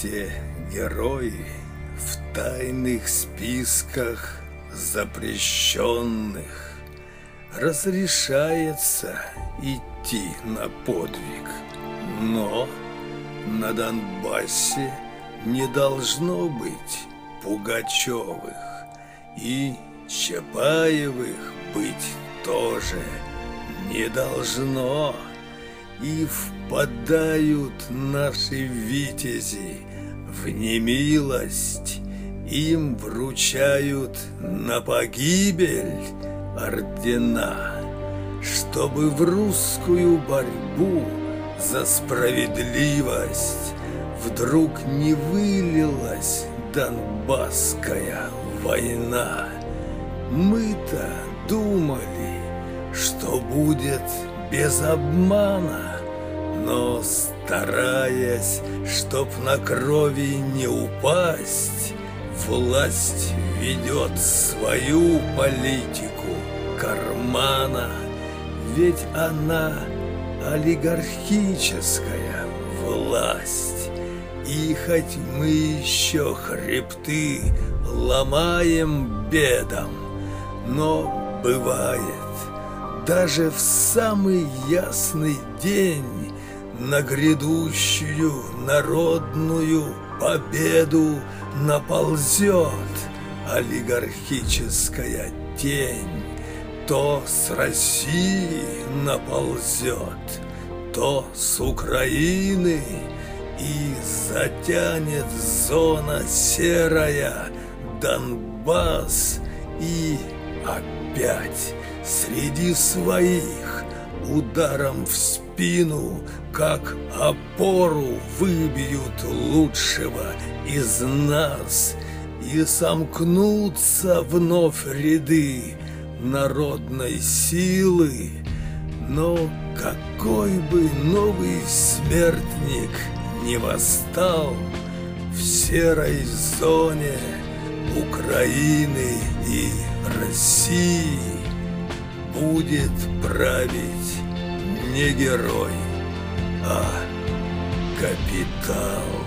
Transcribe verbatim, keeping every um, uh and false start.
Все герои в тайных списках запрещенных разрешается идти на подвиг, но на Донбассе не должно быть Пугачевых, и Чапаевых быть тоже не должно. И впадают наши витязи в немилость, им вручают на погибель ордена, чтобы в русскую борьбу за справедливость вдруг не вылилась Донбасская война. Мы-то думали, что будет без обмана, но, стараясь, чтоб на крови не упасть, власть ведет свою политику кармана. Ведь она олигархическая власть, и хоть мы еще хребты ломаем бедом, но бывает, даже в самый ясный день на грядущую народную победу наползет олигархическая тень. То с России наползет, то с Украины, и затянет зона серая Донбасс, и опять среди своих ударом в спину, как опору, выбьют лучшего из нас, и сомкнутся вновь ряды народной силы. Но какой бы новый смертник не восстал, в серой зоне Украины и России будет править не герой, а капитал.